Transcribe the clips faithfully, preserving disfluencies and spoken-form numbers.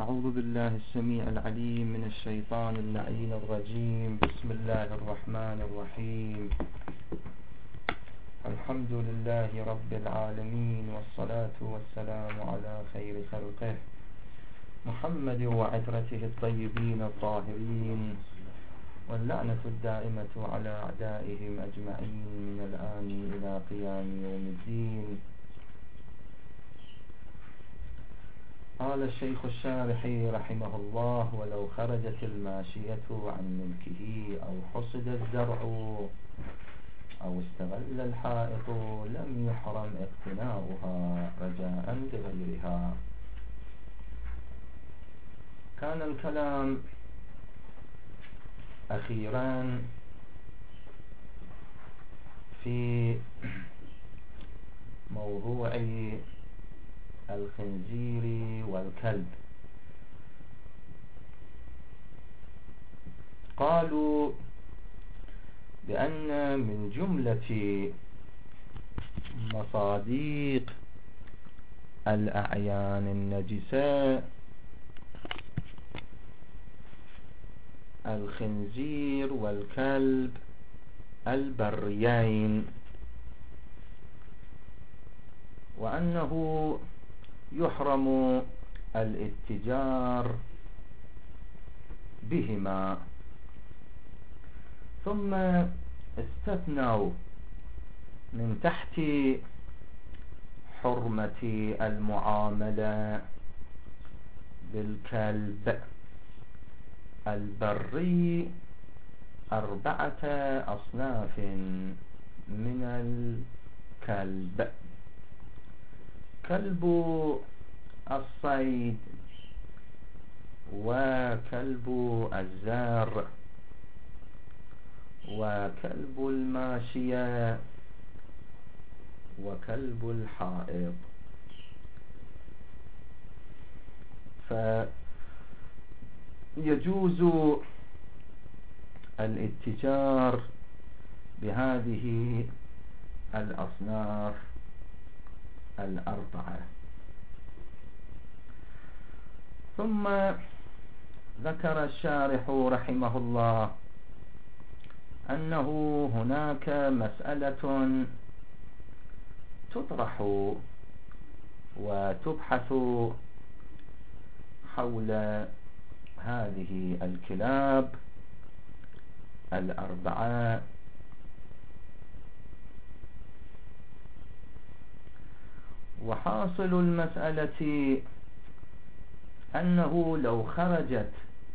أعوذ بالله السميع العليم من الشيطان اللعين الرجيم. بسم الله الرحمن الرحيم. الحمد لله رب العالمين، والصلاة والسلام على خير خلقه محمد وعترته الطيبين الطاهرين، واللعنة الدائمة على أعدائهم أجمعين من الآن إلى قيام يوم الدين. قال الشيخ الشارحي رحمه الله: ولو خرجت الماشية عن ملكه أو حصد الزرع أو استغل الحائط لم يحرم اقتناؤها رجاء بغيرها. كان الكلام أخيرا في موضوع الخنزير والكلب. قالوا بأن من جملة مصاديق الأعيان النجسة الخنزير والكلب البريين، وأنه يحرم الاتجار بهما. ثم استثنوا من تحت حرمة المعاملة بالكلب البري أربعة أصناف من الكلب: كلب الصيد، وكلب الزار، وكلب الماشية، وكلب الحائط. فيجوز الاتجار بهذه الأصناف الأربعة. ثم ذكر الشارح رحمه الله أنه هناك مسألة تطرح وتبحث حول هذه الكلاب الأربعة، وحاصل المسألة أنه لو خرجت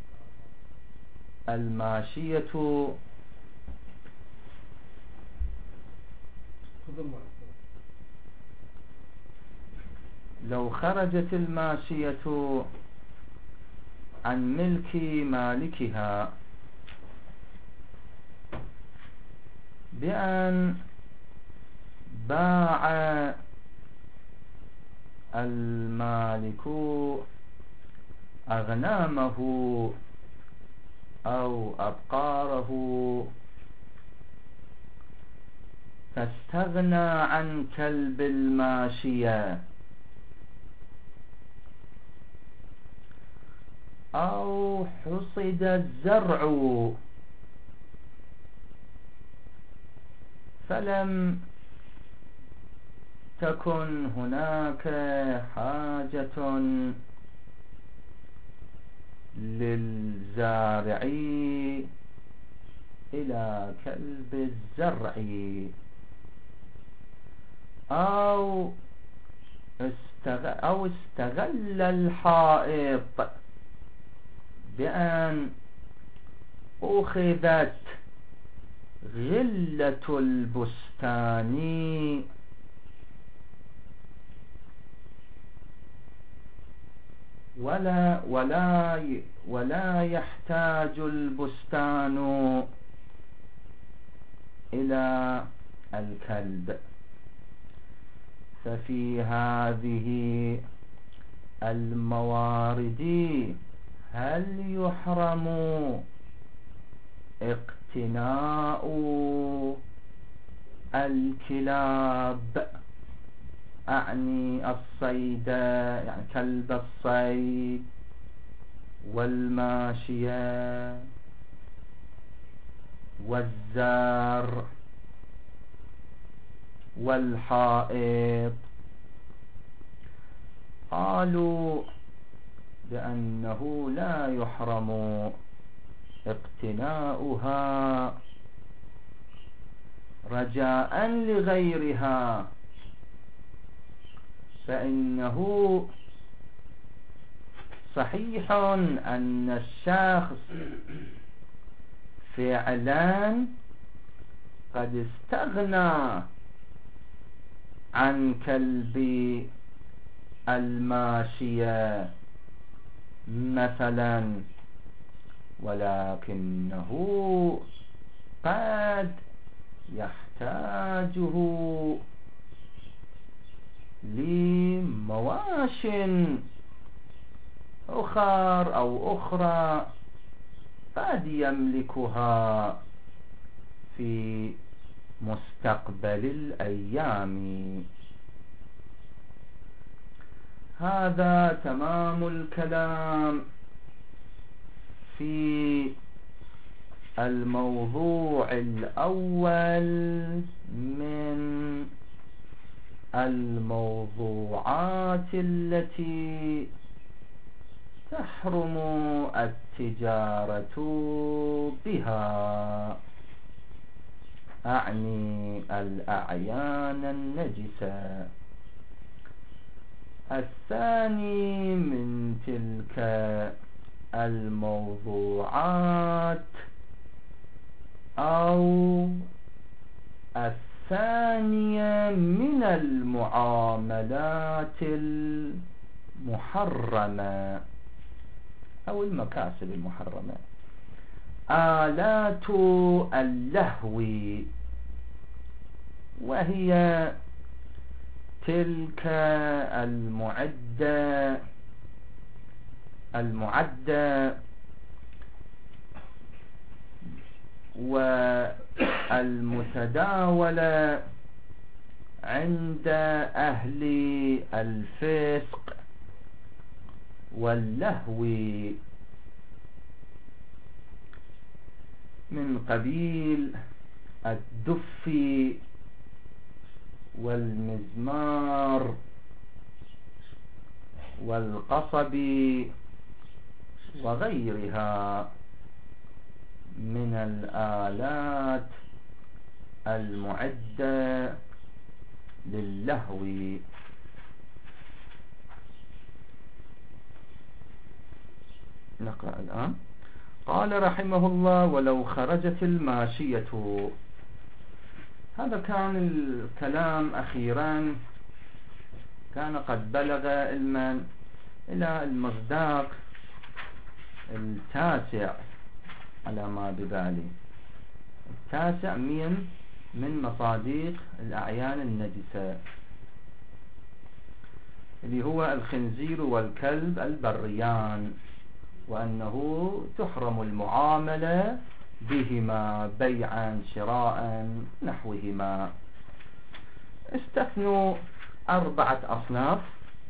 الماشية لو خرجت الماشية عن ملك مالكها بأن باع المالك أغنامه أو أبقاره فاستغنى عن كلب الماشية، أو حصد الزرع فلم تكن هناك حاجة للزارع إلى كلب الزرع، أو استغل, أو استغل الحائط بأن أخذت غلة البستان ولا ولا ولا يحتاج البستان إلى الكلب. ففي هذه الموارد هل يحرم اقتناء الكلاب أعني الصيد، يعني كلب الصيد والماشية والزار والحائط. قالوا بأنه لا يحرم اقتناؤها رجاء لغيرها، فإنه صحيح أن الشخص فعلا قد استغنى عن كلب الماشية مثلا، ولكنه قد يحتاجه لمواش أخر أو أخرى قد يملكها في مستقبل الأيام. هذا تمام الكلام في الموضوع الأول من الموضوعات التي تحرم التجارة بها، أعني الأعيان النجسة. الثاني من تلك الموضوعات أو الثانية من المعاملات المحرمة أو المكاسب المحرمة، آلات اللهو، وهي تلك المعدة المعدة والمتداولة عند أهل الفسق واللهو من قبيل الدف والمزمار والقصب وغيرها من الآلات المعدة للهو. نقرأ الآن. قال رحمه الله: ولو خرجت الماشية. هذا كان الكلام أخيرا كان قد بلغ علما إلى المصداق التاسع على ما ببالي، التاسع من من مصاديق الأعيان النجسة، اللي هو الخنزير والكلب البريان، وأنه تحرم المعاملة بهما بيعا شراء نحوهما. استثنوا أربعة أصناف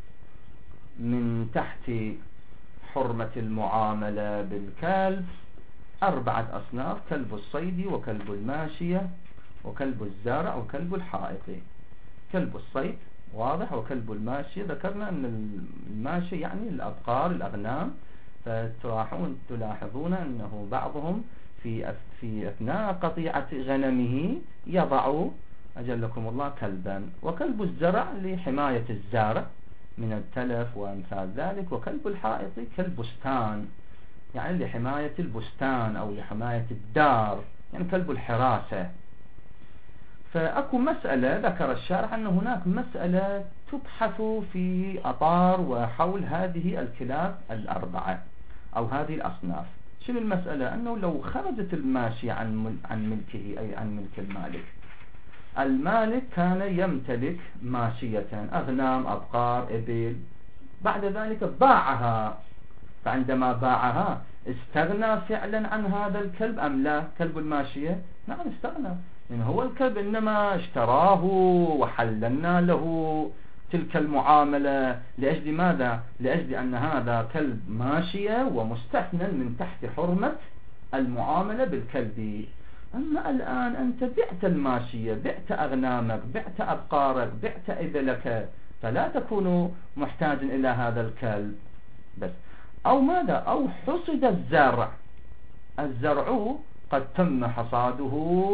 من تحت حرمة المعاملة بالكلب، أربعة أصناف: كلب الصيد وكلب الماشية وكلب الزارع وكلب الحائط. كلب الصيد واضح، وكلب الماشية ذكرنا أن الماشية يعني الأبقار الأغنام، فتلاحظون تلاحظون أنه بعضهم في في أثناء قطيعة غنمه يضع أجلكم الله كلبا. وكلب الزرع لحماية الزارع من التلف وأمثال ذلك. وكلب الحائط كلب بستان، يعني لحماية البستان أو لحماية الدار، يعني كلب الحراسة. فأكو مسألة ذكر الشارع أن هناك مسألة تبحث في أطار وحول هذه الكلاب الأربعة أو هذه الأصناف. شنو المسألة؟ أنه لو خرجت الماشية عن عن ملكه، أي عن ملك المالك، المالك كان يمتلك ماشية، أغنام، أبقار، إبل، بعد ذلك باعها، فعندما باعها استغنى فعلا عن هذا الكلب أم لا؟ كلب الماشية نعم استغنى، لأن هو الكلب إنما اشتراه وحللنا له تلك المعاملة. لأجل ماذا؟ لأجل أن هذا كلب ماشية ومستثنى من تحت حرمة المعاملة بالكلب. أما الآن أنت بعت الماشية، بعت أغنامك، بعت أبقارك، بعت إبلك، فلا تكون محتاجا إلى هذا الكلب بس. أو ماذا؟ أو حصد الزرع، الزرع قد تم حصاده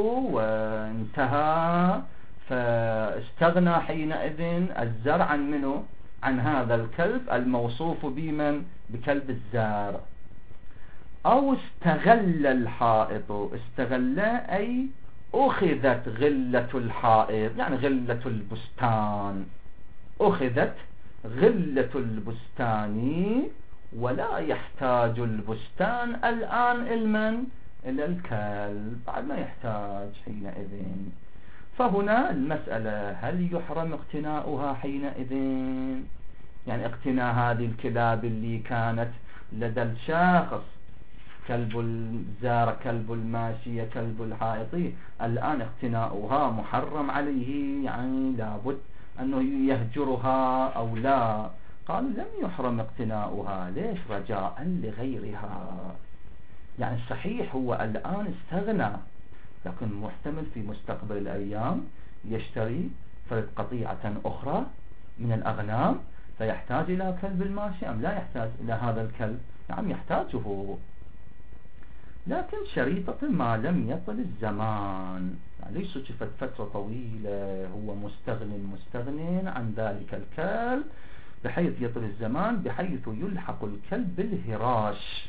وانتهى، فاستغنى حينئذ الزرع عن منه؟ عن هذا الكلب الموصوف بمن؟ بكلب الزارع. أو استغل الحائط، استغل أي أخذت غلة الحائط، يعني غلة البستان، أخذت غلة البستان ولا يحتاج البستان الآن المن؟ إلى الكلب، بعد ما يحتاج حينئذ. فهنا المسألة هل يحرم اقتناؤها حينئذ؟ يعني اقتناء هذه الكلاب اللي كانت لدى الشخص، كلب الزارع، كلب الماشية، كلب الحائطي، الآن اقتناؤها محرم عليه، يعني لابد أنه يهجرها أو لا؟ قالوا لم يحرم اقتناؤها. ليش؟ رجاء لغيرها. يعني صحيح هو الآن استغنى، لكن محتمل في مستقبل الأيام يشتري فرد قطيعة أخرى من الأغنام، فيحتاج إلى كلب الماشي أم لا يحتاج إلى هذا الكلب؟ نعم يحتاجه، لكن شريطة ما لم يطل الزمان، يعني ليس شفت فترة طويلة هو مستغن مستغن عن ذلك الكلب بحيث يطل الزمان، بحيث يلحق الكلب بالهراش.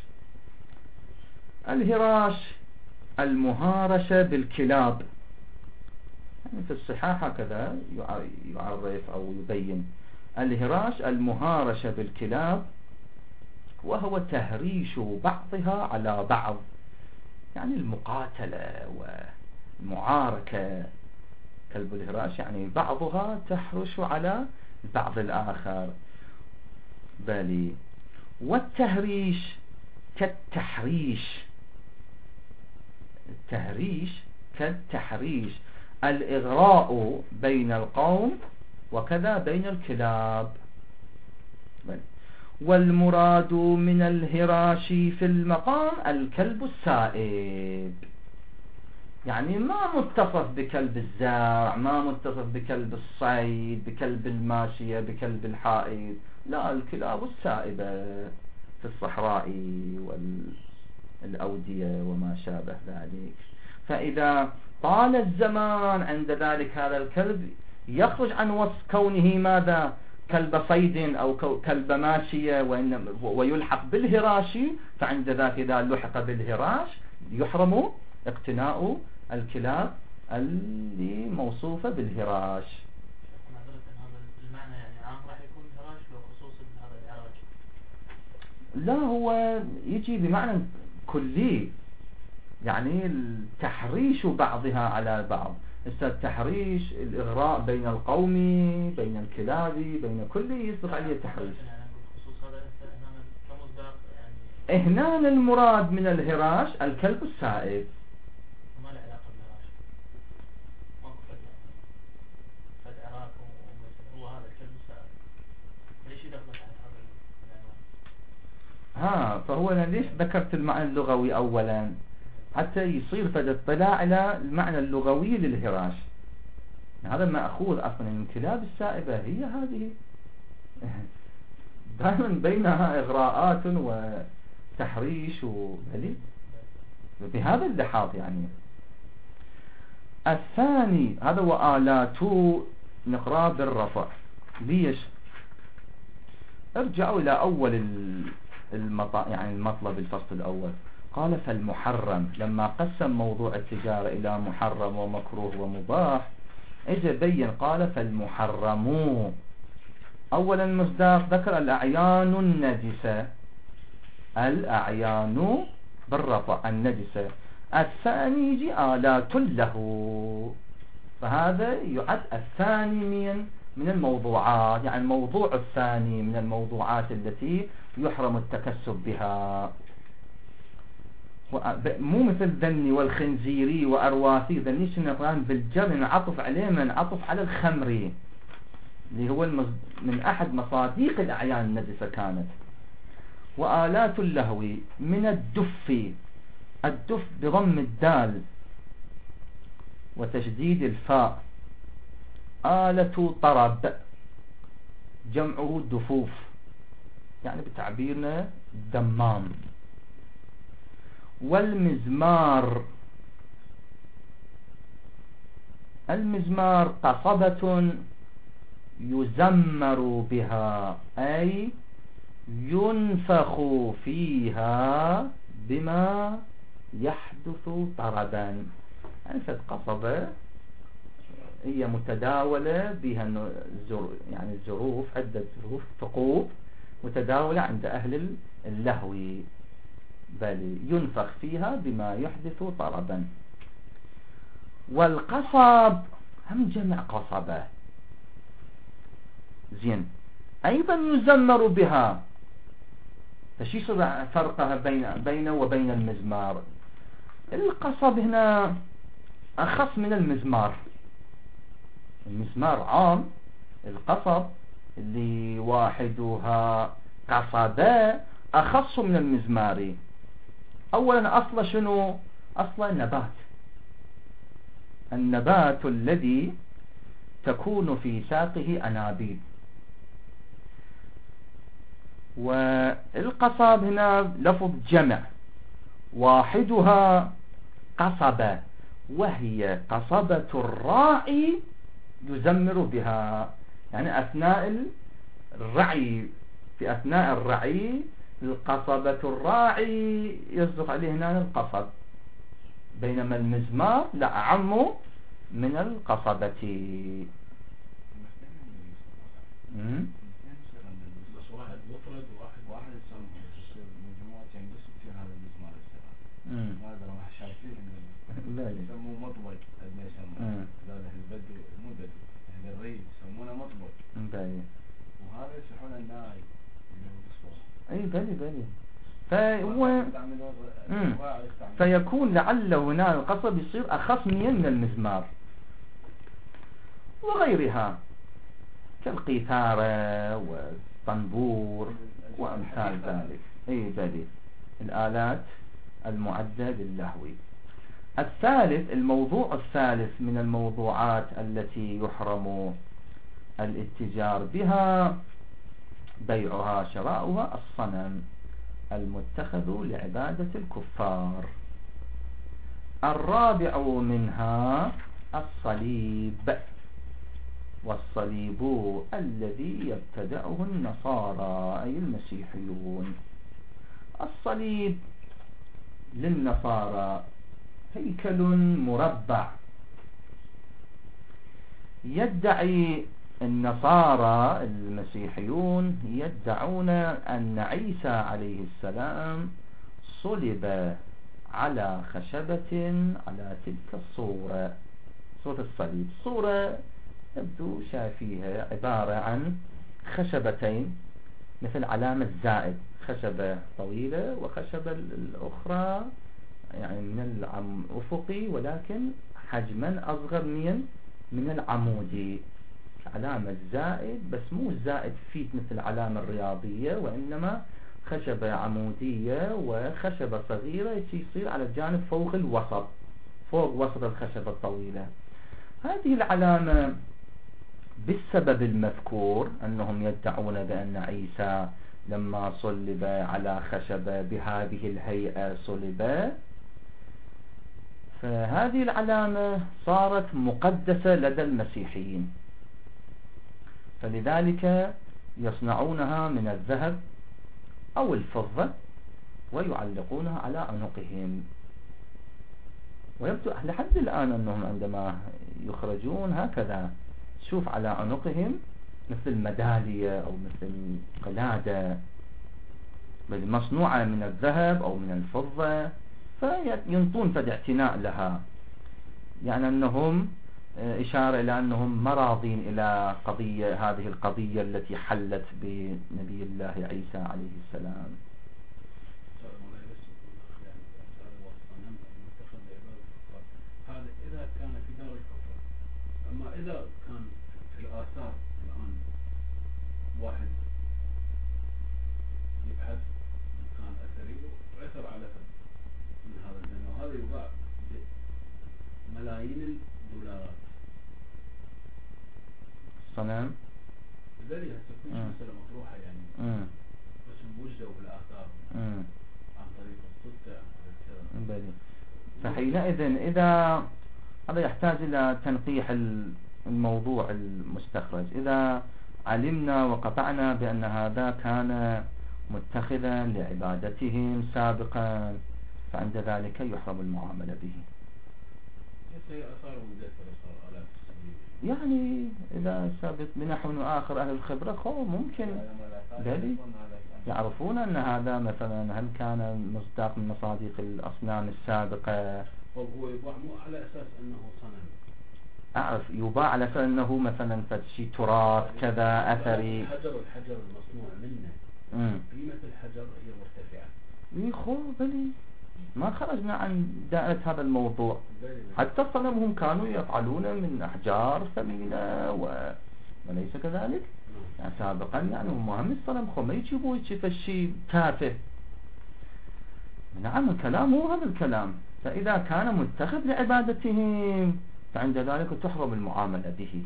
الهراش المهارشة بالكلاب، يعني في الصحاح هكذا يعرف أو يبين الهراش المهارشة بالكلاب، وهو تهريش بعضها على بعض، يعني المقاتلة والمعاركة. كلب الهراش يعني بعضها تحرش على بعض الآخر. بلي. والتهريش كالتحريش، التهريش كالتحريش، الإغراء بين القوم وكذا بين الكلاب. بلي. والمراد من الهراش في المقام الكلب السائب، يعني ما متصف بكلب الزارع، ما متصف بكلب الصيد، بكلب الماشية، بكلب الحائط، لا، الكلاب السائبة في الصحراء والأودية وما شابه ذلك. فإذا طال الزمان عند ذلك هذا الكلب يخرج عن وصف كونه ماذا؟ كلب صيد أو كلب ماشية، ويلحق بالهراش، فعند ذاك إذا لحق بالهراش يحرم اقتناء الكلاب اللي موصوفة بالهراش. المعنى يعني عام راح يكون هراش وخصوص هذا العراج؟ لا، هو يجي بمعنى كلي، يعني التحريش بعضها على بعض. التحريش الإغراء بين القوم، بين الكلاب، بين كل يصدق عليه تحريش. هنا المراد من الهراش الكلب السائب. ما له علاقة بالهراش، ماكو فرق يعني، فرق عراق هو هذا الكلب السائب، ليش يدخل تحت هذا العنوان؟ ها، فهو أنا ليش ذكرت المعنى اللغوي أولا؟ حتى يصير فد اطلاع على المعنى اللغوي للهراش. هذا مأخوذ أصلا من الكلاب السائبة، هي هذه دائما بينها إغراءات وتحريش وبلي بهذا اللحاظ. يعني الثاني هذا وآلات نقرأ بالرفع. ليش؟ ارجعوا إلى أول المط... يعني المطلب الفصل الأول. قال فالمحرم، لما قسم موضوع التجارة إلى محرم ومكروه ومباح، اجى بين قال فالمحرم أولا المصداق ذكر الأعيان النجسة، الأعيان بالرفع النجسة. الثاني يجي آلات له، فهذا يعد الثاني من من الموضوعات، يعني الموضوع الثاني من الموضوعات التي يحرم التكسب بها. مو مثل ذني والخنزيري وأرواثي، ذني شنو بالجر عطف عليه من عطف على الخمري، اللي هو المص... من أحد مصاديق الأعيان النجسة كانت. وآلات اللهو من الدف، الدف بضم الدال وتشديد الفاء، آلة طرب جمعه دفوف، يعني بتعبيرنا دمام. والمزمار، المزمار قصبة يزمر بها، أي ينفخ فيها بما يحدث طربا. يعني قصبة هي متداولة بها يعني الظروف، عدة ظروف ثقوب متداولة عند أهل اللهو، بل ينفخ فيها بما يحدث طربا. والقصب هم جمع قصبة، زين، أيضا يزمر بها. فشي صار فرقها بين بينه وبين المزمار؟ القصب هنا أخص من المزمار. المزمار عام، القصب اللي واحدها قصبة أخص من المزمار. أولا أصل شنو؟ أصل النبات، النبات الذي تكون في ساقه أنابيب. والقصب هنا لفظ جمع، واحدها قصبة، وهي قصبة الراعي يزمر بها. يعني أثناء الرعي، في أثناء الرعي القصبة الراعي يصدق عليه هنا القصب، بينما المزمار لا أعم من القصبة. بس واحد مفرد وواحد واحد يصير مجموعة ينقسم في هذا المزمار السبعة. هذا راح شايفين يسموه مطبق، ما يسموه لا البدو، مو بدو، أهل الريف يسمونه مطبق. وهذا يصيحون الناي اللي هو الصوت. أي بلي بلي. فهو فيكون لعل هنا القصب يصير أخص من المزمار وغيرها كالقيثارة والطنبور وأمثال ذلك. أي بلي، الآلات المعدة للهو. الثالث، الموضوع الثالث من الموضوعات التي يحرم الاتجار بها بيعها شراؤها الصنم المتخذ لعبادة الكفار. الرابع منها الصليب، والصليب الذي يبتدعه النصارى أي المسيحيون. الصليب للنصارى هيكل مربع، يدعي النصارى المسيحيون يدعون أن عيسى عليه السلام صلب على خشبة على تلك الصورة، صورة الصليب. صورة يبدو شافيها عبارة عن خشبتين مثل علامة زائد، خشبة طويلة وخشبة الأخرى يعني من الأفقي ولكن حجما أصغر من من العمودي، علامة زائد، بس مو زائد فيت مثل العلامة الرياضية، وإنما خشبة عمودية وخشبة صغيرة يصير على الجانب فوق الوسط، فوق وسط الخشبة الطويلة. هذه العلامة بالسبب المذكور أنهم يدعون بأن عيسى لما صلب على خشبة بهذه الهيئة صلب، فهذه العلامة صارت مقدسة لدى المسيحيين، فلذلك يصنعونها من الذهب أو الفضة ويعلقونها على عنقهم. ويبدو لحد الآن أنهم عندما يخرجون هكذا شوف على عنقهم مثل ميدالية أو مثل قلادة بل مصنوعة من الذهب أو من الفضة، فينطون فد اعتناء لها، يعني أنهم إشارة إلى أنهم مراضين إلى قضية هذه القضية التي حلت بنبي الله عيسى عليه السلام. هذا إذا كان في دار الكفر، أما إذا كان في الآثار كان واحد يبحث كان أثري وعثر على فن من هذا، لأنه هذا يباع بملايين الدولارات. صنم لذلك هسه كل مسألة مطروحة يعني مم. بس بوجده بالآثار مم. عن طريق الصدق عن طريق بلي. فحينئذ إذا هذا يحتاج إلى تنقيح الموضوع المستخرج. إذا علمنا وقطعنا بأن هذا كان متخذا لعبادتهم سابقا فعند ذلك يحرم المعاملة به. يعني إذا ثبت بنحو آخر أهل الخبرة خو ممكن بلي يعرفون أن هذا مثلا هل كان مصداق من مصادق الأصنام السابقة. هو يباع مو على أساس أنه صنم، أعرف يباع على أساس أنه مثلا شيء تراث كذا أثري. الحجر الحجر المصنوع منه مم. قيمة الحجر هي مرتفعة. يخو بلي ما خرجنا عن دائرة هذا الموضوع. حتى الصنم كانوا يفعلون من أحجار ثمينة و... وليس كذلك يعني سابقا يعني مهم الصنم خو ما يجيبوا يشوف الشيء تافه. نعم الكلام هو هذا الكلام. فإذا كان متخذ لعبادتهم فعند ذلك تحرم المعاملة به.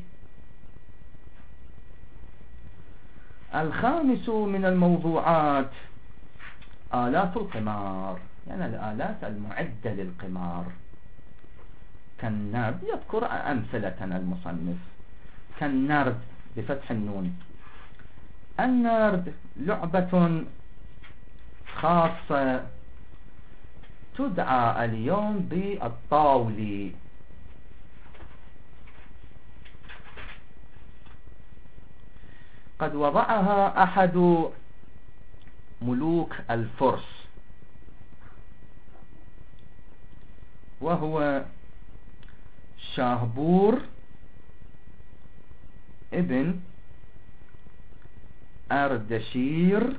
الخامس من الموضوعات آلات القمار، يعني الآلات المعدة للقمار كالنرد. يذكر أمثلة المصنف كالنرد بفتح النون. النرد لعبة خاصة تدعى اليوم بالطاولي. قد وضعها أحد ملوك الفرس وهو شاهبور ابن أردشير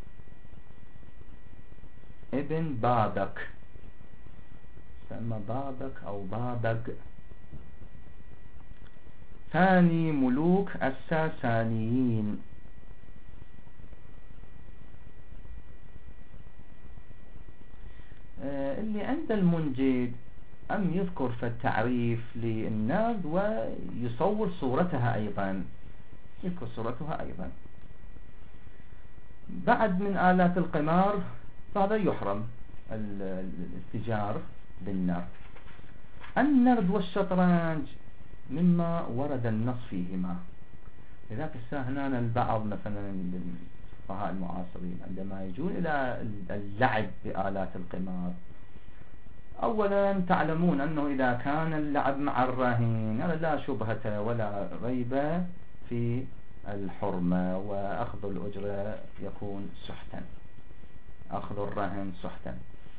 ابن بابك، سمى بابك أو بابك، ثاني ملوك الساسانيين. اللي عند المنجد أم يذكر في التعريف للنرد ويصور صورتها أيضا، يذكر صورتها أيضا. بعد من آلات القمار فهذا يحرم الاتجار بالنرد. النرد والشطرنج مما ورد النص فيهما. لذلك هنا البعض مثلا الفقهاء المعاصرين عندما يجون إلى اللعب بآلات القمار، أولا تعلمون أنه إذا كان اللعب مع الرهين هذا لا شبهة ولا ريب في الحرمة، وأخذ الأجرة يكون سحتا، أخذ الرهن سحتا.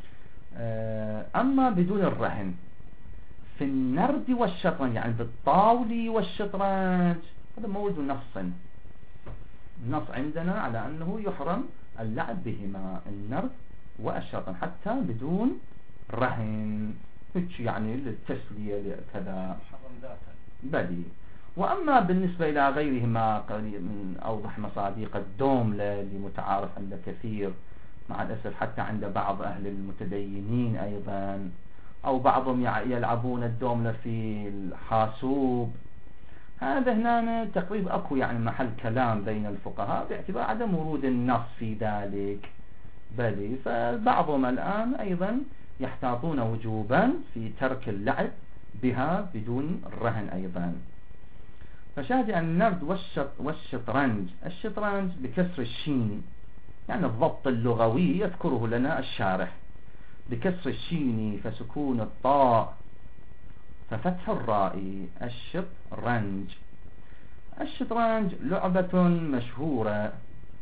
أما بدون الرهن في النرد والشطرنج يعني بالطاولي والشطرنج هذا موجود نص النص عندنا على أنه يحرم اللعب بهما النرد والشطرنج حتى بدون رهن، يعني للتسلية كذا بدي. وأما بالنسبة إلى غيرهما من أوضح مصادق الدوملة اللي متعارف عند كثير مع الأسف حتى عند بعض أهل المتدينين أيضا، أو بعضهم يلعبون الدوملة في الحاسوب، هذا هنا تقريبا أكو يعني محل كلام بين الفقهاء باعتبار عدم ورود النص في ذلك بلي. فبعضهم الآن أيضا يحتاطون وجوبا في ترك اللعب بها بدون الرهن أيضا. فشاهد النرد والشط والشطرنج، الشطرنج بكسر الشين يعني الضبط اللغوي يذكره لنا الشارح، بكسر الشين فسكون الطاء ففتح الراء الشطرنج. الشطرنج لعبة مشهورة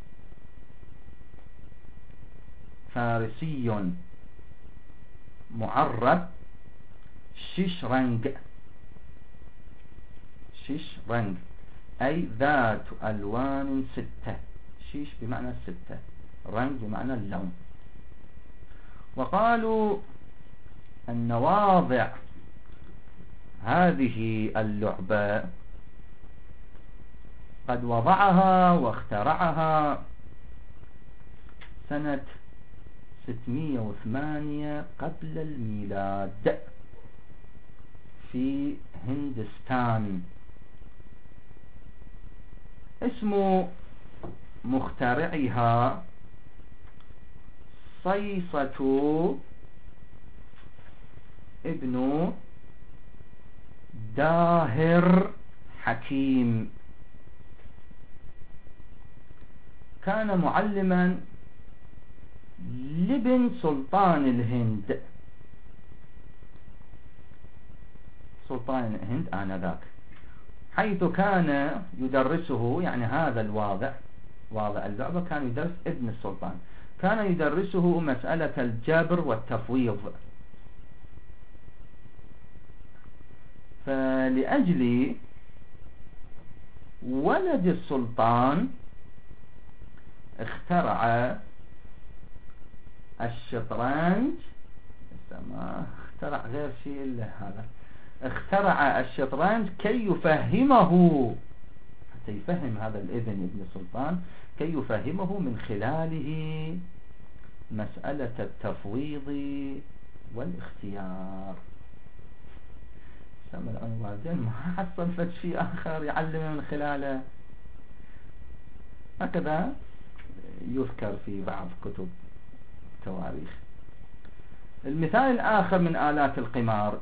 فارسي معرب ششرنج، ششرنج أي ذات ألوان ستة، شيش بمعنى ستة، رنج بمعنى اللون. وقالوا أن واضع هذه اللعبة قد وضعها واخترعها سنة ستمائة وثمانية قبل الميلاد في هندستان. اسم مخترعها صيصة ابن داهر حكيم. كان معلما لابن سلطان الهند، سلطان الهند آنذاك، حيث كان يدرسه، يعني هذا الواضع واضع اللعبة كان يدرس ابن السلطان، كان يدرسه مسألة الجبر والتفويض. فلأجل ولد السلطان اخترع الشطرنج، ما اخترع غير شيء إلا هذا، اخترع الشطرنج كي يفهمه، حتى يفهم هذا الابن ابن السلطان، كي يفهمه من خلاله مسألة التفويض والاختيار. سمع العنوان ما حصل فد شيء آخر يعلمه من خلاله. هكذا يذكر في بعض كتب التواريخ. المثال الآخر من آلات القمار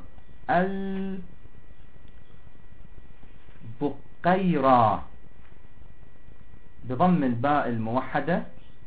البقيرة، بضم الباء الموحدة،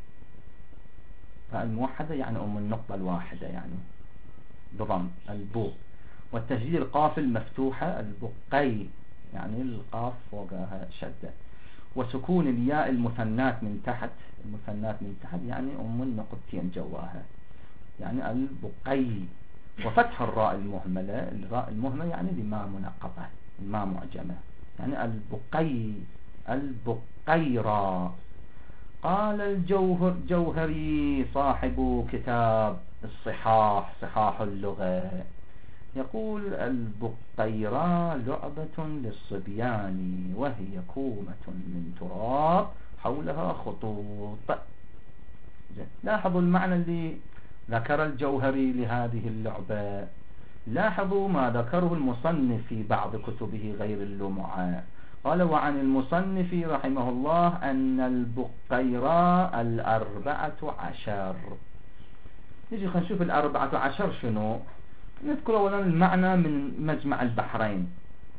باء الموحدة يعني أم النقطة الواحدة، يعني بضم البو، والتشديد القاف المفتوحة البقي، يعني القاف فوقها شدة، وسكون الياء المثنات من تحت، المثنات من تحت يعني أم النقطتين جواها، يعني البقي، وفتح الراء المهملة، الراء المهملة يعني بما منقطة ما معجمة، يعني البقي البقيرة. قال الجوهر جوهري صاحب كتاب الصحاح صحاح اللغة، يقول البقيرة لعبة للصبيان وهي كومة من تراب حولها خطوط. لاحظوا المعنى اللي ذكر الجوهري لهذه اللعبة، لاحظوا ما ذكره المصنف في بعض كتبه غير اللمعة، قال وعن المصنف رحمه الله أن البقيرة الأربعة عشر. نجي خلينا نشوف الأربعة عشر شنو. نذكر أولا المعنى من مجمع البحرين.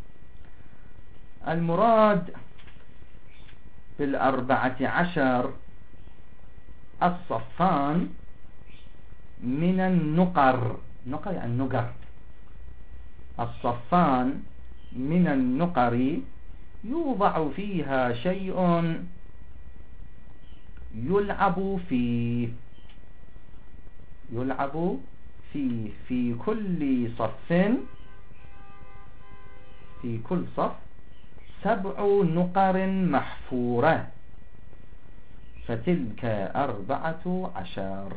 المراد بالأربعة عشر الصفان من النقر، نقر يعني نقر، الصفان من النقر يوضع فيها شيء يلعب فيه، يلعب فيه في كل صف، في كل صف سبع نقر محفورة، فتلك أربعة عشر.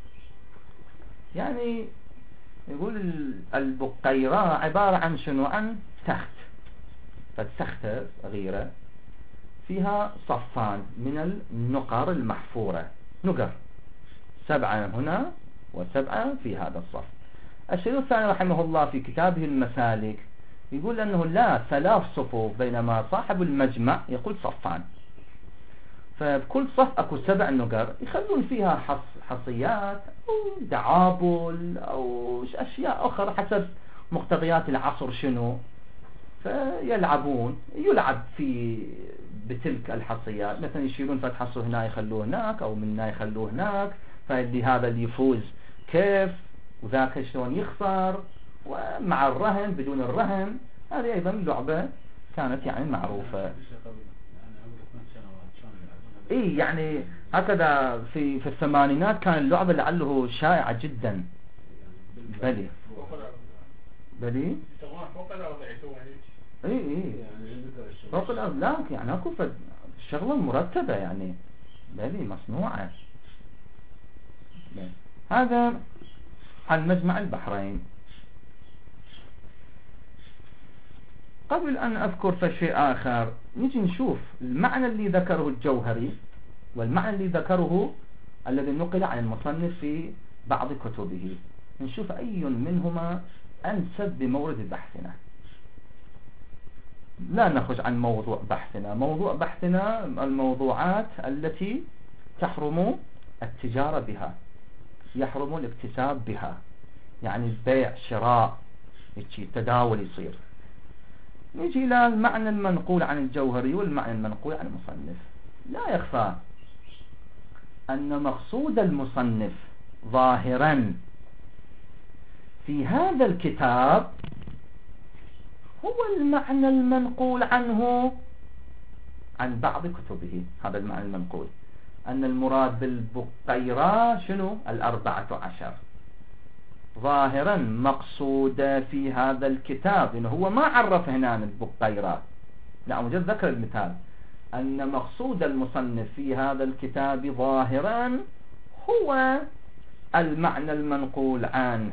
يعني يقول البقيرة عبارة عن شنو؟ عن تخت، فالتختة صغيرة فيها صفان من النقر المحفورة، نقر سبعة هنا وسبعة في هذا الصف. الشيخ الثاني رحمه الله في كتابه المسالك يقول أنه لا ثلاث صفوف، بينما صاحب المجمع يقول صفان، فبكل صف أكو سبع نقر يخلون فيها حص حصيات أو دعابل أو أشياء أخرى حسب مقتضيات العصر شنو، فيلعبون يلعب في بتلك الحصيات، مثلا يشيلون فتح حصه هنا يخلوه هناك أو من هنا يخلوه هناك، فاللي هذا اللي يفوز كيف وذاك شلون يخسر، ومع الرهن بدون الرهن. هذه أيضا لعبة كانت يعني معروفة. إيه يعني هكذا في في الثمانينات كان اللعبة لعله شائعة جدا. بلي بلي إيه إيه فوق الأرض، لا يعني أكو شغلة مرتبة يعني، بلي مصنوعة. هذا عن مجمع البحرين. قبل أن أذكر فشيء آخر نجي نشوف المعنى اللي ذكره الجوهري والمعنى اللي ذكره الذي نقل عن المصنف في بعض كتبه، نشوف أي منهما أنسب بمورد بحثنا. لا نخرج عن موضوع بحثنا. موضوع بحثنا الموضوعات التي تحرم التجارة بها، يحرم الاكتساب بها، يعني البيع شراء تداول يصير. نجي إلى المعنى المنقول عن الجوهري والمعنى المنقول عن المصنف. لا يخفى أن مقصود المصنف ظاهرا في هذا الكتاب هو المعنى المنقول عنه عن بعض كتبه. هذا المعنى المنقول، أن المراد بالبقيرة شنو؟ الأربعة عشر. ظاهرا مقصود في هذا الكتاب، إنه هو ما عرف هنا البقيرة، لا مجرد ذكر المثال، أن مقصود المصنف في هذا الكتاب ظاهرا هو المعنى المنقول عنه.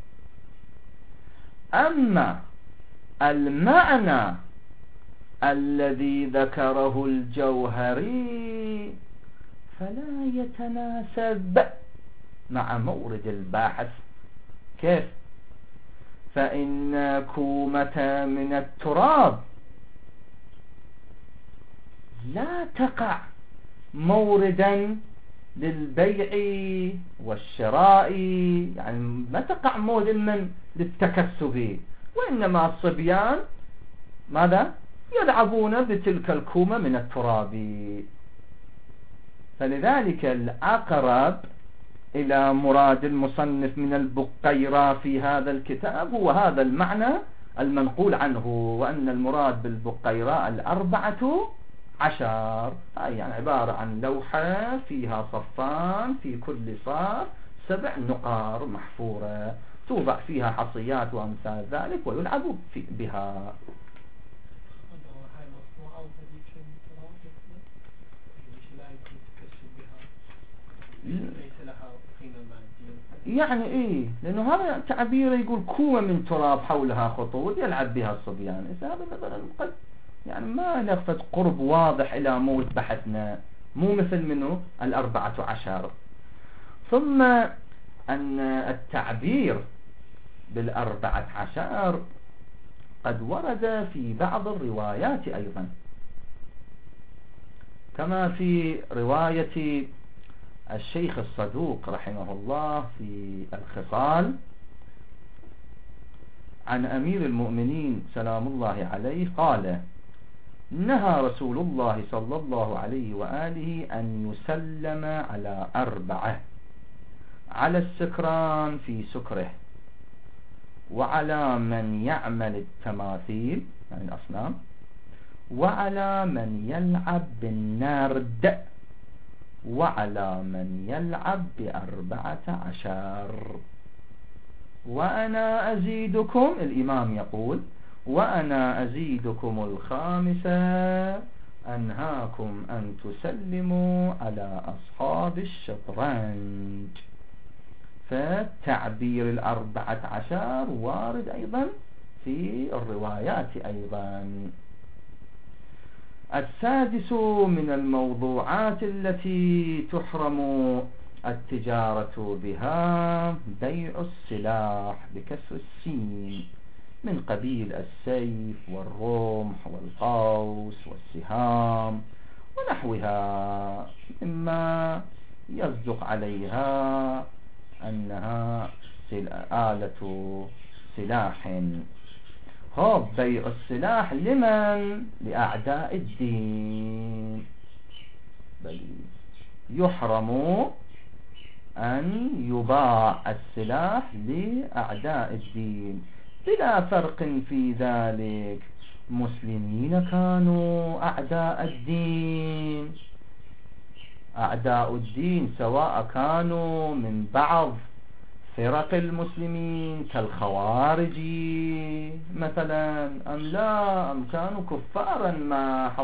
أما المعنى الذي ذكره الجوهري فلا يتناسب مع مورد الباحث. كيف؟ فإن كومة من التراب لا تقع موردا للبيع والشراء، يعني ما تقع مورد من للتكسب، وإنما الصبيان ماذا؟ يلعبون بتلك الكومة من التراب. فلذلك الأقرب إلى مراد المصنف من البقيرة في هذا الكتاب هو هذا المعنى المنقول عنه، وأن المراد بالبقيرة الأربعة عشر، أي يعني عبارة عن لوحة فيها صفان، في كل صف سبع نقار محفورة توضع فيها حصيات وأمثال ذلك ويلعب بها. يعني ايه، لانه هذا تعبير يقول كومة من تراب حولها خطوط يلعب بها الصبيان. هذا مثلا قد يعني ما لفت قرب واضح الى موت بحثنا، مو مثل منه الاربعة عشر. ثم ان التعبير بالاربعة عشر قد ورد في بعض الروايات ايضا، كما في رواية الشيخ الصدوق رحمه الله في الخصال عن أمير المؤمنين سلام الله عليه قال: نهى رسول الله صلى الله عليه وآله أن يسلم على أربعة: على السكران في سكره، وعلى من يعمل التماثيل يعني الأصنام، وعلى من يلعب بالنرد، وعلى من يلعب بأربعة عشر. وأنا أزيدكم، الإمام يقول: وأنا أزيدكم الخامسة أنهاكم أن تسلموا على أصحاب الشطرنج. فالتعبير الأربعة عشر وارد أيضا في الروايات أيضا. السادس من الموضوعات التي تحرم التجارة بها بيع السلاح بكسر السين، من قبيل السيف والرمح والقوس والسهام ونحوها، مما يصدق عليها أنها آلة سلاح. هو بيع السلاح لمن؟ لأعداء الدين، بل يحرم أن يباع السلاح لأعداء الدين بلا فرق في ذلك، مسلمين كانوا أعداء الدين، أعداء الدين سواء كانوا من بعض فرق المسلمين كالخوارج مثلا أم لا، أم كانوا كفارا ما حظ.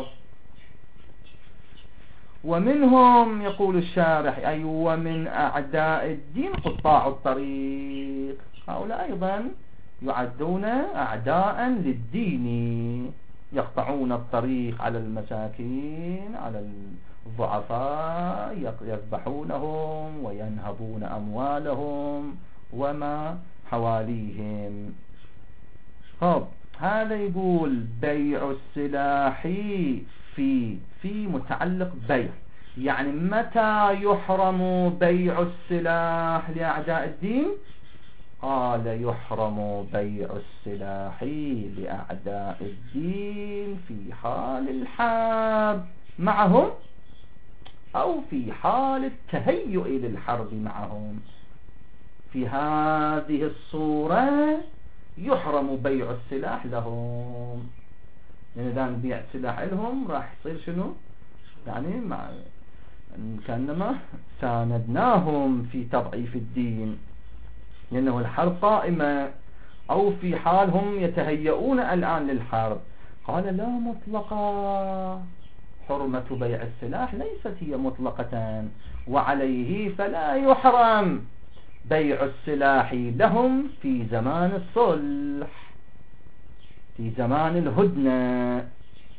ومنهم يقول الشارح: أي ومن أعداء الدين قطاع الطريق، هؤلاء أيضا يعدون أعداء للدين، يقطعون الطريق على المساكين على الضعفاء، يذبحونهم وينهبون أموالهم وما حواليهم. طب هذا يقول بيع السلاح في في متعلق بيع، يعني متى يحرم بيع السلاح لأعداء الدين؟ قال يحرم بيع السلاح لأعداء الدين في حال الحرب معهم أو في حال التهيؤ للحرب معهم. في هذه الصورة يحرم بيع السلاح لهم، لأن إذا نبيع سلاح لهم راح يصير شنو؟ يعني مع كأنما ساندناهم في تضعيف الدين، لأنه الحرب قائمة، أو في حال هم يتهيئون الآن للحرب. قال لا مطلقة، حرمة بيع السلاح ليست هي مطلقة، وعليه فلا يحرم بيع السلاح لهم في زمان الصلح، في زمان الهدنة.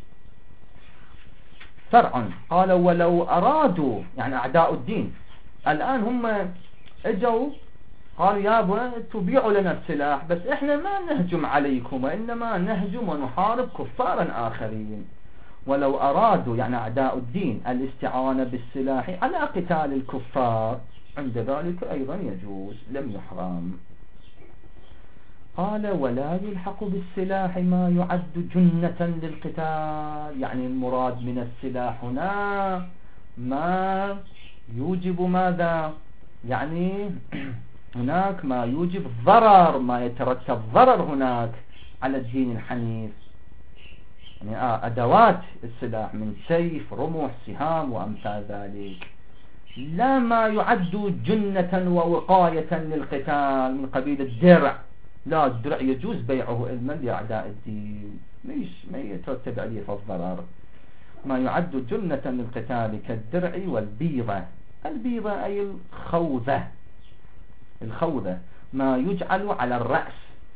فرعا قال ولو أرادوا، يعني أعداء الدين الآن هم اجوا قالوا يابا تبيعوا لنا السلاح، بس احنا ما نهجم عليكم وإنما نهجم ونحارب كفارا آخرين. ولو أرادوا يعني أعداء الدين الاستعانة بالسلاح على قتال الكفار، عند ذلك أيضا يجوز، لم يحرم. قال ولا يلحق بالسلاح ما يعد جنة للقتال، يعني المراد من السلاح هنا ما يوجب ماذا؟ يعني هناك ما يوجب ضرر، ما يترتب ضرر هناك على الدين الحنيف، يعني أدوات السلاح من سيف رمح سهام وأمثال ذلك، لا ما يعد جنة ووقاية للقتال من قبيل الدرع. لا، الدرع يجوز بيعه علما لأعداء الدين، مش ما يترتب عليه فالضرر. ما يعد جنة للقتال كالدرع والبيضة. البيضة أي الخوذة، الخوذة ما يجعل على الرأس،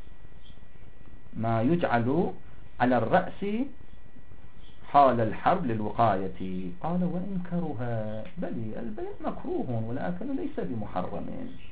ما يجعل على الرأس حال الحرب للوقاية. قال وإن كرها، بل البيع مكروه ولكن ليس بمحرم.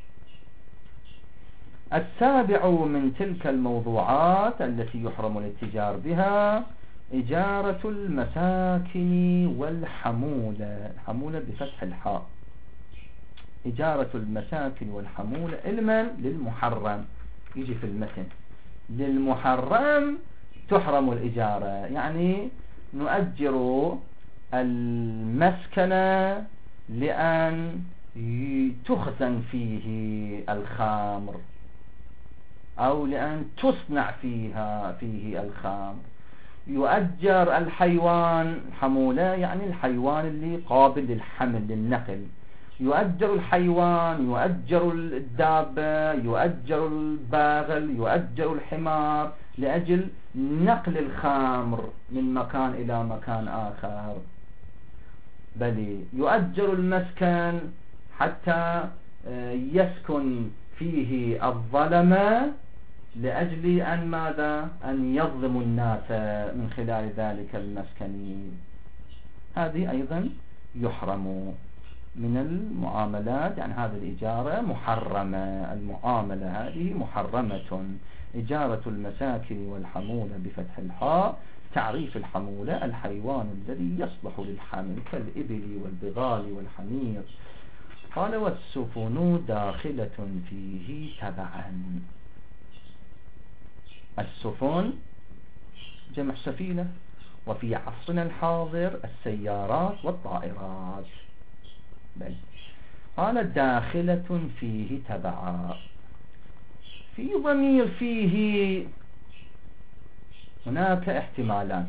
السابع من تلك الموضوعات التي يحرم الاتجار بها إجارة المساكن والحمولة، حمولة بفتح الحاء، إجارة المساكن والحمولة علما للمحرم، يجي في المتن للمحرم تحرم الإجارة، يعني نؤجر المسكن لأن تخزن فيه الخمر أو لأن تصنع فيها فيه الخمر. يؤجر الحيوان حمولة، يعني الحيوان اللي قابل للحمل للنقل. يؤجر الحيوان، يؤجر الدابة، يؤجر الباغل، يؤجر الحمار لأجل نقل الخمر من مكان إلى مكان آخر. بل يؤجر المسكن حتى يسكن فيه الظلمة لأجل أن ماذا؟ أن يظلم الناس من خلال ذلك المسكن. هذه أيضا يحرم من المعاملات، يعني هذه الإجارة محرمة، المعاملة هذه محرمة. إجارة المساكن والحمولة بفتح الحاء. تعريف الحمولة الحيوان الذي يصلح للحمل كالإبل والبغال والحمير. قال والسفن داخلة فيه تبعا. السفن جمع سفينة، وفي عصرنا الحاضر السيارات والطائرات. بل قال داخلة فيه تبعا، في ضمير فيه هناك احتمالان.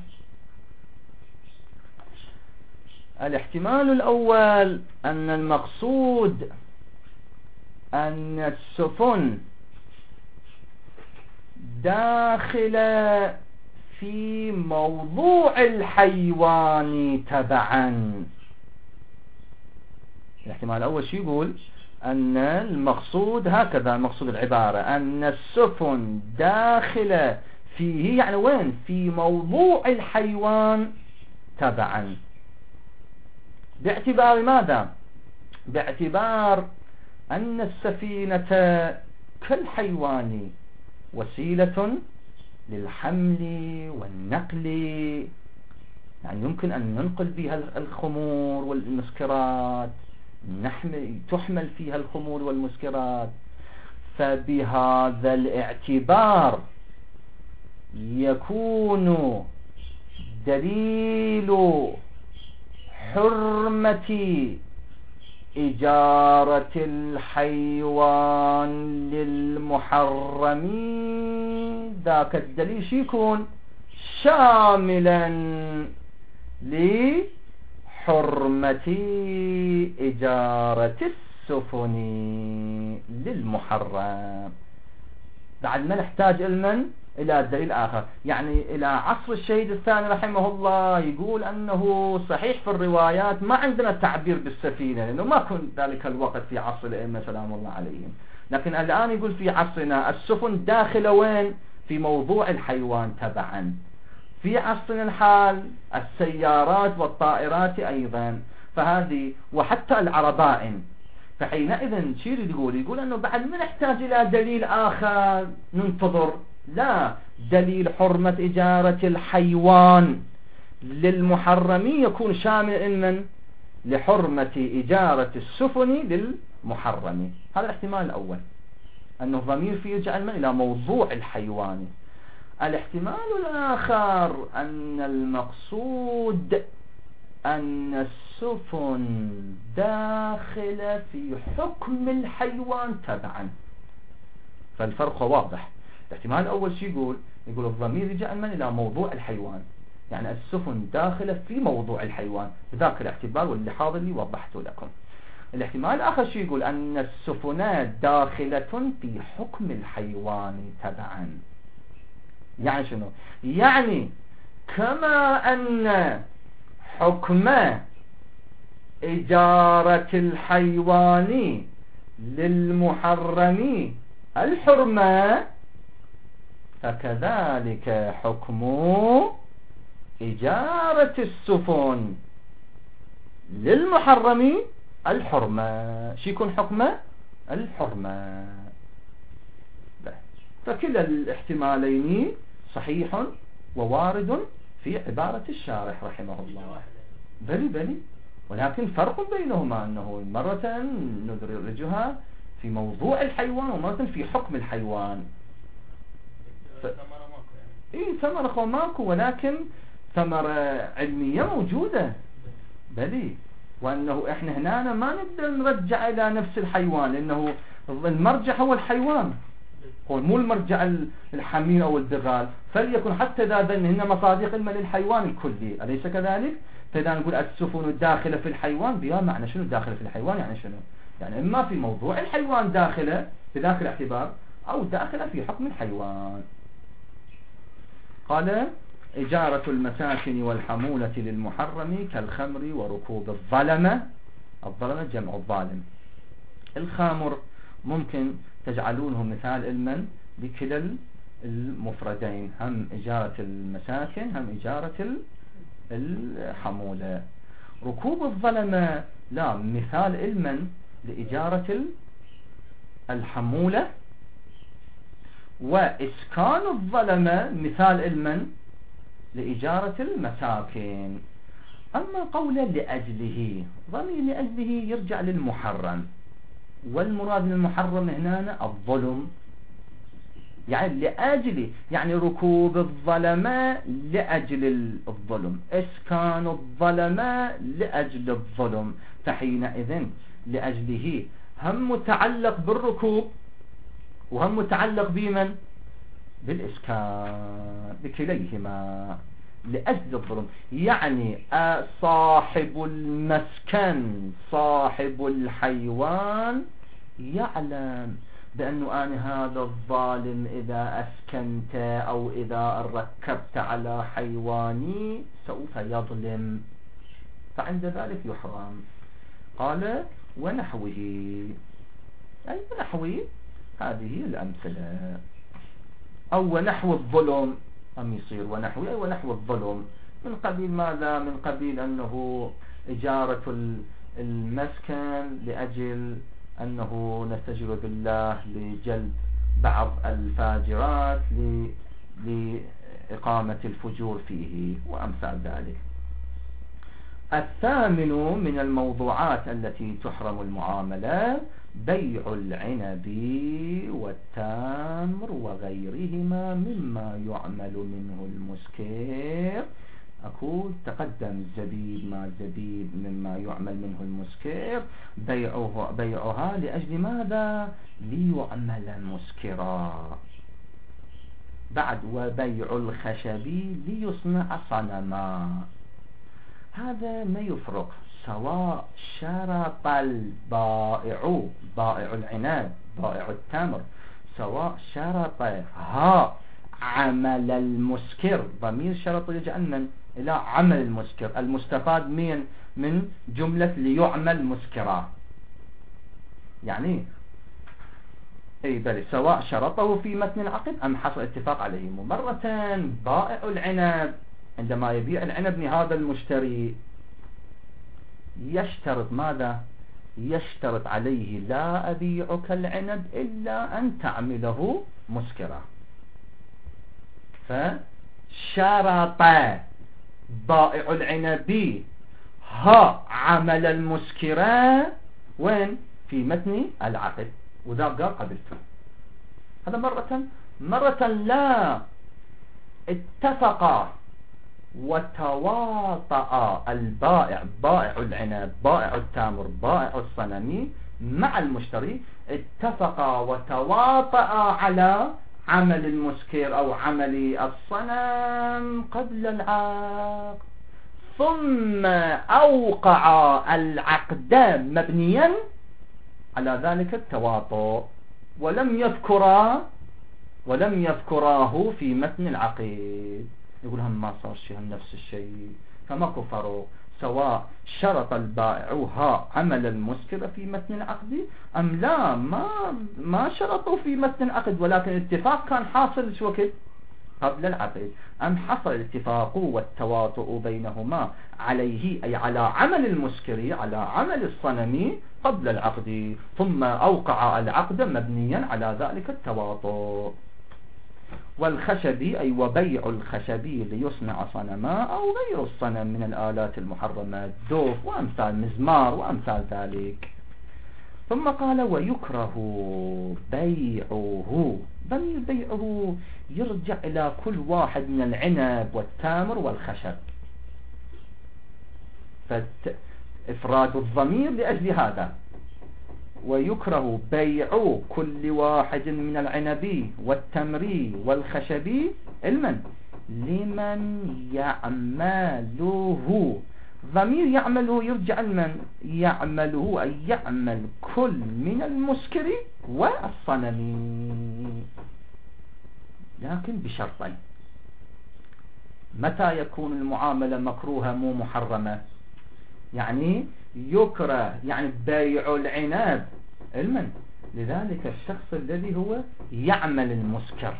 الاحتمال الأول أن المقصود أن السفن داخلة في موضوع الحيوان تبعا. الاحتمال الأول شو يقول؟ أن المقصود هكذا، مقصود العبارة أن السفن داخلة فيه، يعني وين؟ في موضوع الحيوان تبعا. باعتبار ماذا؟ باعتبار أن السفينة كالحيوان وسيلة للحمل والنقل، يعني يمكن أن ننقل بها الخمور والمسكرات، تحمل فيها الخمور والمسكرات. فبهذا الاعتبار يكون دليل حرمة إجارة الحيوان للمحرم، ذاك الدليل شيكون شاملا لحرمة إجارة السفن للمحرم. بعد ما نحتاج المن إلى دليل آخر، يعني إلى عصر الشهيد الثاني رحمه الله يقول أنه صحيح في الروايات ما عندنا تعبير بالسفينة، لأنه ما كان ذلك الوقت في عصر الأئمة سلام الله عليهم، لكن الآن يقول في عصرنا السفن داخلة وين؟ في موضوع الحيوان تبعا. في عصرنا الحال السيارات والطائرات أيضا، فهذه وحتى العربائن. فحينئذ شير يقول يقول أنه بعد ما نحتاج إلى دليل آخر ننتظر، لا، دليل حرمة إجارة الحيوان للمحرم يكون شامل من لحرمة إجارة السفن للمحرم. هذا الاحتمال الأول، أنه الضمير فيه يرجع من إلى موضوع الحيوان. الاحتمال الآخر أن المقصود أن السفن داخلة في حكم الحيوان تبعا، فالفرق واضح. الاحتمال الأول شيء يقول يقول الضمير يرجع من إلى موضوع الحيوان، يعني السفن داخلة في موضوع الحيوان بذاك الاعتبار، واللي حاضر اللي وضحته لكم. الاحتمال الآخر شيء يقول أن السفنات داخلة في حكم الحيوان تبعا. يعني شنو؟ يعني كما أن حكم إجارة الحيوان للمحرم الحرمة، فكذلك حكم إجارة السفن للمحرم الحرمة. شو يكون حكمه؟ الحرمة. فكلا الاحتمالين صحيح ووارد في عبارة الشارح رحمه الله. بلي بلي، ولكن فرق بينهما أنه مرة ندرجها في موضوع الحيوان ومرة في حكم الحيوان. ف... إيه ثمرة ماكو، ولكن ثمرة علمية موجودة. بلي، وأنه إحنا هنا ما نقدر نرجع إلى نفس الحيوان، لأنه المرجع هو الحيوان، هو مو المرجع الحمير أو البغال. فليكن حتى إذا ذن هن مصادق علم للحيوان الكلي، أليس كذلك؟ فإذا نقول السفن الداخلة في الحيوان بها معنى شنو داخلة في الحيوان؟ يعني شنو؟ يعني إما في موضوع الحيوان داخلة بذاك الاعتبار، أو داخلة في حكم الحيوان. قال إجارة المساكن والحمولة للمحرم كالخمر وركوب الظلمة. الظلمة جمع الظالم. الخامر ممكن تجعلونه مثال علما بكلا المفردين، هم إجارة المساكن هم إجارة الحمولة. ركوب الظلمة لا، مثال علما لإجارة الحمولة، وإسكان الظلمة مثال علما لإجارة المساكن. أما قولا لأجله، ضمير لأجله يرجع للمحرم، والمراد من المحرم هنا الظلم، يعني لأجل، يعني ركوب الظلمة لأجل الظلم، إسكان الظلمة لأجل الظلم. فحينئذ لأجله هم متعلق بالركوب وهم متعلق بمن؟ بالإسكان، بكليهما لأجل الظلم. يعني صاحب المسكن صاحب الحيوان يعلم بأنه أنا هذا الظالم إذا أسكنت أو إذا ركبت على حيواني سوف يظلم، فعند ذلك يحرم. قال ونحوه. ونحو هذه الأمثلة. أو ونحو الظلم أم يصير ونحو أي ونحو الظلم من قبيل ماذا؟ من قبيل أنه إجارة المسكن لأجل أنه نستجير بالله لجلب بعض الفاجرات لإقامة الفجور فيه وأمثال ذلك. الثامن من الموضوعات التي تحرم المعاملة بيع العنب والتمر وغيرهما مما يعمل منه المسكر. أقول تقدم الزبيب ما الزبيب مما يعمل منه المسكر بيعه بيعها لأجل ماذا؟ ليعمل مسكرا. بعد وبيع الخشب ليصنع صنما. هذا ما يفرق سواء شرط البائع بائع العنب بائع التمر سواء شرط ها عمل المسكر. ضمير شرط يرجع من إلى عمل المسكر المستفاد من من جملة ليعمل مسكرا. يعني أي بل سواء شرطه في متن العقد أم حصل اتفاق عليه. مرة بائع العنب عندما يبيع العنب لهذا المشتري يشترط ماذا؟ يشترط عليه لا أبيعك العنب إلا أن تعمله مسكرا. فشرط بائع العنب ها عمل المسكرا وين؟ في متن العقد وذا قال قبلته. هذا مرة مرة لا اتفق وتواطأ البائع بائع العنب بائع التمر بائع الصنم مع المشتري اتفقا وتواطأ على عمل المسكر أو عمل الصنم قبل العقد ثم أوقع العقد مبنيا على ذلك التواطؤ ولم يذكرا ولم يذكراه في متن العقد. يقول هم ما صار شيء نفس الشيء. فماكو فرق سواء شرط البائع ها عمل المسكر في متن العقد أم لا ما ما شرطوا في متن العقد ولكن الاتفاق كان حاصل شو وقت قبل العقد أم حصل الاتفاق والتواطؤ بينهما عليه أي على عمل المسكر على عمل الصنم قبل العقد ثم أوقع العقد مبنيا على ذلك التواطؤ. والخشب أي وبيع الخشب ليصنع صنما أو غير الصنم من الآلات المحرمة دوف وأمثال مزمار وأمثال ذلك. ثم قال ويكره بيعه. ضمير بيعه يرجع إلى كل واحد من العنب والتمر والخشب فإفراد الضمير لأجل هذا. ويكره بيع كل واحد من العنب والتمر والخشب المن لمن يعمله. ضمير يعمله يرجع المن يعمله أي يعمل كل من المسكر والصنم لكن بشرطين. متى يكون المعاملة مكروهة مو محرمة؟ يعني يكره يعني بيع العنب المن لذلك الشخص الذي هو يعمل المسكر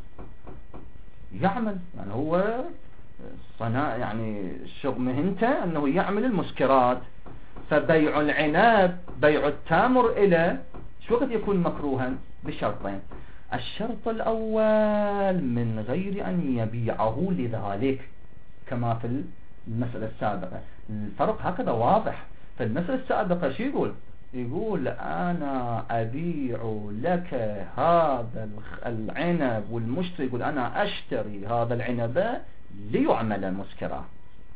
يعمل يعني هو صناع يعني الشغل مهنته أنه يعمل المسكرات. فبيع العنب بيع التمر إلى شو وقت يكون مكروها؟ بشرطين. الشرط الأول من غير أن يبيعه لذلك كما في المسألة السابقة. الفرق هكذا واضح. في المسألة السابقة شو يقول؟ يقول أنا أبيع لك هذا العنب والمشتري يقول أنا أشتري هذا العنب ليعمل مسكرا.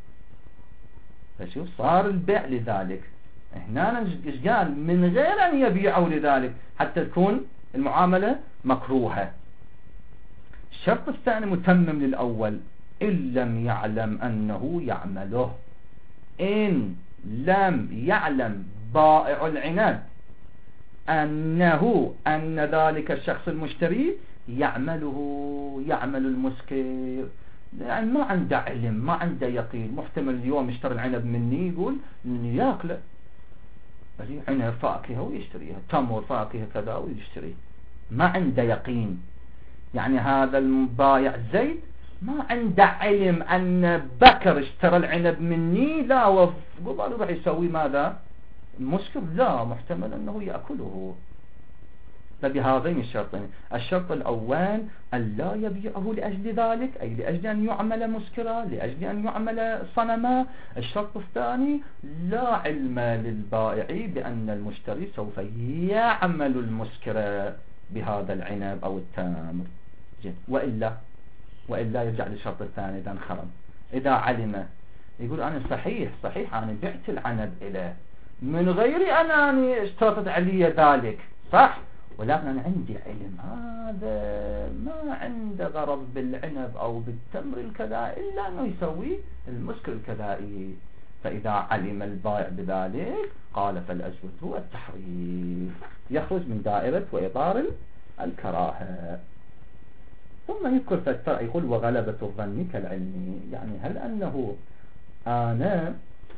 فشوف صار البيع لذلك. هنا قال من غير أن يبيعه لذلك حتى تكون المعاملة مكروهة. الشرط الثاني متمم للأول إن لم يعلم أنه يعمله. إن لم يعلم بائع العنب أنه أن ذلك الشخص المشتري يعمله يعمل المسكر يعني ما عنده علم ما عنده يقين. محتمل اليوم يشتري العنب مني يقول اني ياكله عنب فاكهة ويشتريها، تمر فاكهة كذا ويشتري، ما عنده يقين. يعني هذا البايع زيد ما عنده علم أن بكر اشترى العنب مني، لا وقبل يروح يسوي ماذا مسكر، لا محتمل أنه يأكله. فبهذين الشرطين، الشرط الأول أن لا يبيعه لأجل ذلك، أي لأجل أن يعمل مسكرا، لأجل أن يعمل صنما. الشرط الثاني لا علم للبائع بأن المشتري سوف يعمل المسكر بهذا العنب أو التمر، وإلا وإلا يرجع للشرط الثاني إذا انخرم. إذا علم يقول أنا صحيح صحيح أنا بعت العنب إليه من غير أنني اشترطت علي ذلك، صح، ولكن أنا عندي علم هذا ما عنده غرض بالعنب أو بالتمر الكذا إلا أنه يسوي المسكر الكذائي. فإذا علم البائع بذلك قال فالأجوز هو التحريم، يخرج من دائرة وإطار الكراهة. ثم يذكر في الشرع يقول وغلبة الظن كالعلم، يعني هل أنه أنا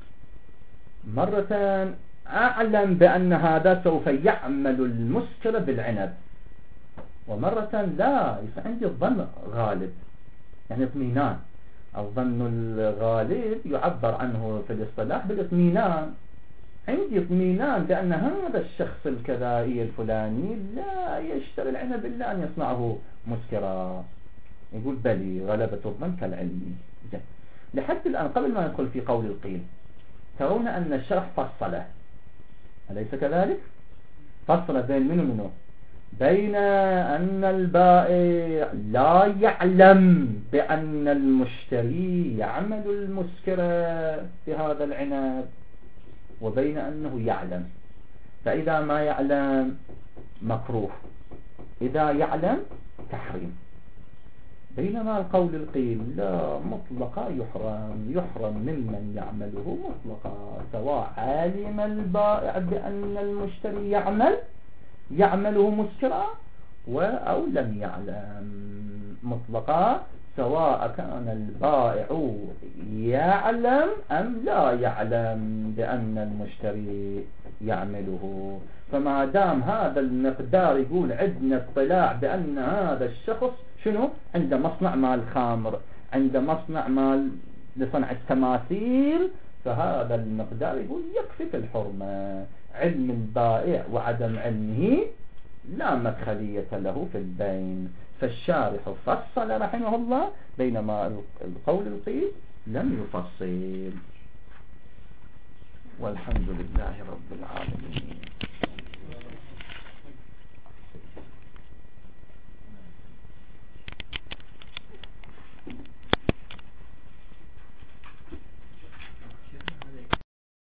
مرة أعلم بأن هذا سوف يعمل المسكر بالعنب، ومرة لا، عندي الظن غالب، يعني اطمئنان. الظن الغالب يعبر عنه في الاصطلاح بالاطمئنان، عندي اطمئنان بأن هذا الشخص الكذائي الفلاني لا يشتري العنب إلا أن يصنعه مسكرا. يقول بلي غلبة الظن كالعلم. لحد الآن قبل ما ندخل في قول القيل ترون أن الشرح فصله، أليس كذلك؟ فصل بين منه منه بين أن البائع لا يعلم بأن المشتري يعمل المسكر في هذا العنب، وبين أنه يعلم. فإذا ما يعلم مكروه، إذا يعلم تحريم. بينما القول القيل لا، مطلقا يحرم، يحرم ممن يعمله مطلقا، سواء علم البائع بأن المشتري يعمل يعمله مسكرا أو لم يعلم، مطلقا، سواء كان البائع يعلم أم لا يعلم بأن المشتري يعمله. فما دام هذا المقدار يقول عندنا اطلاع بأن هذا الشخص شنو عنده مصنع مال خامر، عنده مصنع مال لصنع التماثيل، فهذا المقدار يقول يكفي في الحرمة. علم البائع وعدم علمه لا مدخلية له في البين. فالشارح فصل رحمه الله، بينما القول القيل لم يفصل. والحمد لله رب العالمين.